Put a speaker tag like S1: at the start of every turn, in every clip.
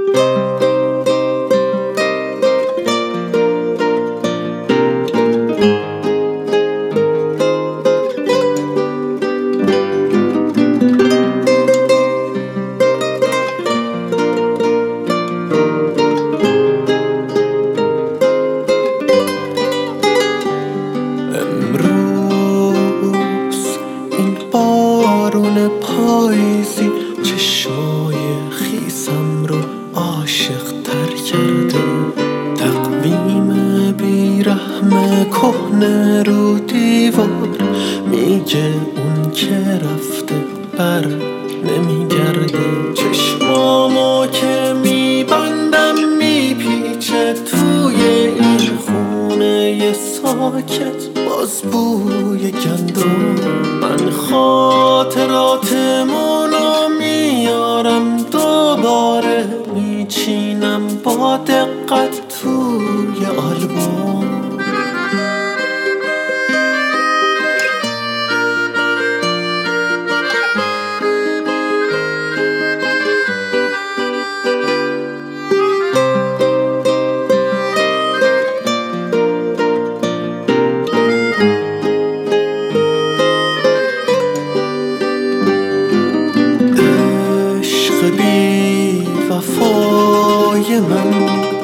S1: بارون پاییزی چشمای خیسم رو عاشق تر کرده. تقویم بیرحم کهنه رو دیوار میگه اون که رفته بر نمیگرده. چشمامو که میبندم میپیچه توی این خونه ساکت باز بوی گندم. من خاطراتمونو میارم دوباره میچینم با دقت توی آلبوم. بی وفای من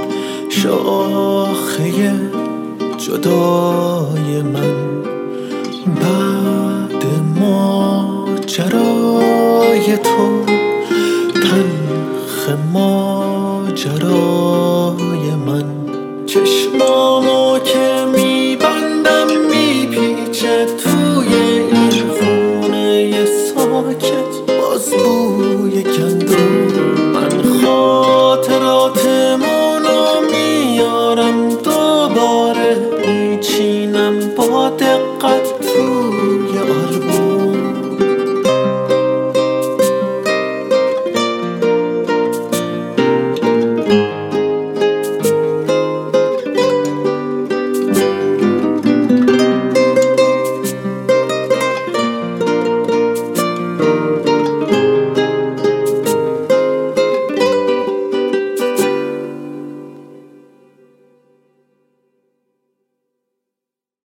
S1: شاخه جدای من بعد ماجرای تو تلخ ماجرای من. چشمامو